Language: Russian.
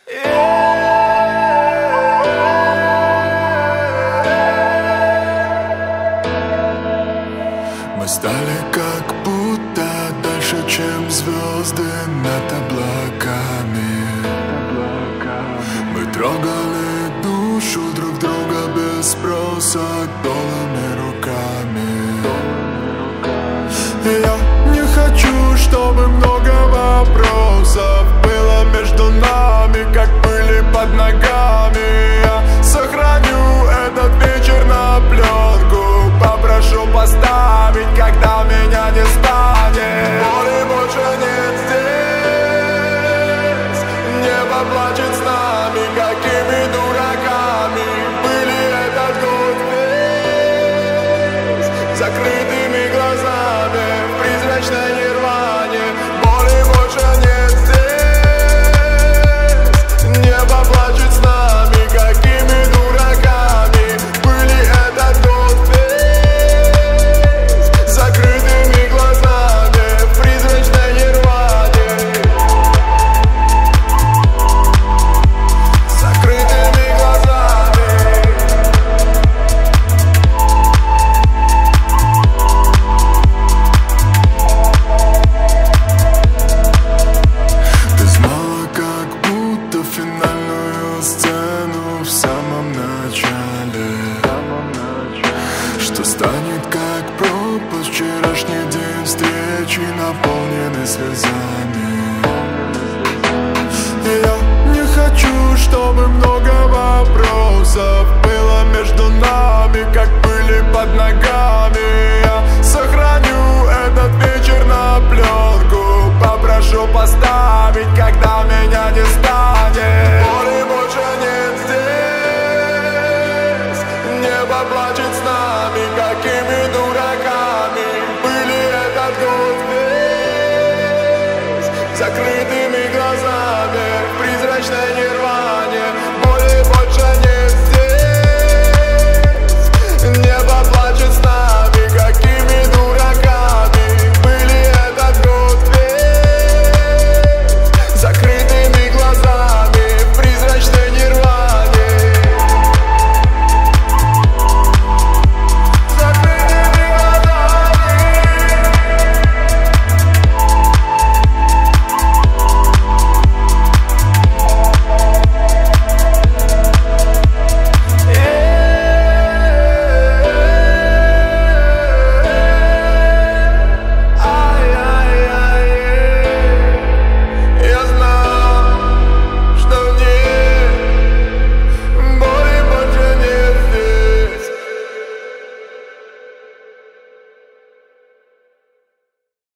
Мы стали как будто дальше, чем звезды над облаками. Мы трогали душу друг друга без спроса голыми руками. Я не хочу, чтобы много вопросов было между нами, как пыли под ногами. Я сохраню этот вечер на пленку, попрошу поставить, когда меня не станет. Боли больше нет здесь, небо плачет с нами, какими дураками были этот год весь, закрытыми глазами в призрачной нирване. Боли больше нет здесь, небо плачет с нами, какими дураками были этот год весь, закрытыми глазами в призрачной нирване. Закрытыми глазами. Ты знала, как будто финальную сцену в самом начале, что станет как пропасть вчерашний день встречи, наполненный слезами. Я не хочу, чтобы много вопросов было между нами, как пыли под ногами. Я сохраню этот вечер на пленку, попрошу поставить, когда меня не станет.